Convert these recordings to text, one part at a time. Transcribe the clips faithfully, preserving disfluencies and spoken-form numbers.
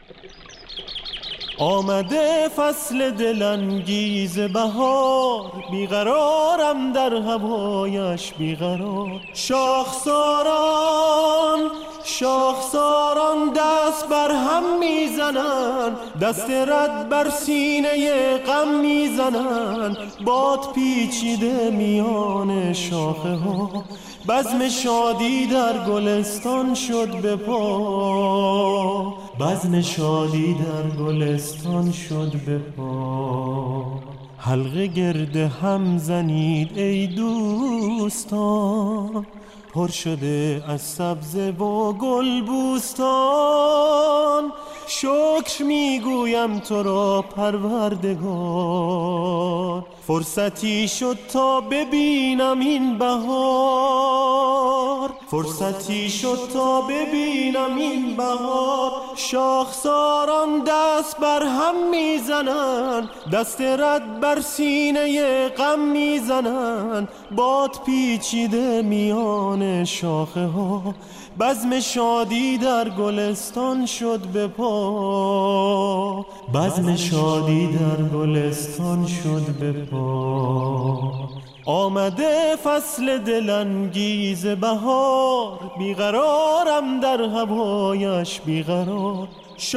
آمده فصل دلانگیز بهار، بیقرارم در هوایش بیقرار. شاخساران شاخساران دست بر هم میزنن، دست رد بر سینه غم میزنن. باد پیچیده میان شاخه ها، بزم شادی در گلستان شد به پا. بزم شادی در گلستان شد به پا. حلقه گرد هم زنید ای دوستان، پر شده از سبزه و گل بوستان. شکر میگویم تو را پروردگار، فرصتی شد تا ببینم این بهار. فرصتی شد تا ببینم این بهار. شاخساران دست بر هم میزنن، دست رد بر سینه غم میزنن. باد پیچیده میان شاخه ها، بزم شادی در گلستان شد به پا. بزم شادی در گلستان شد به پا. آمده فصل دلانگیز بهار، بیقرارم در هوایش بیقرار.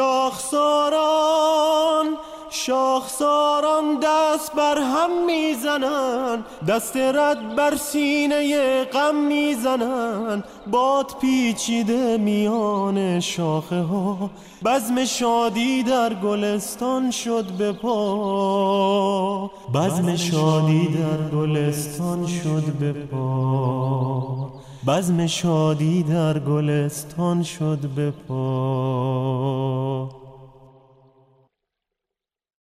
شاخساران شاخساران دست بر هم میزنن، دست رد بر سینه غم میزنن. باد پیچیده میان شاخه ها، بزم شادی در گلستان شد به پا. بزم شادی در گلستان شد به پا. بزم شادی در گلستان شد به پا.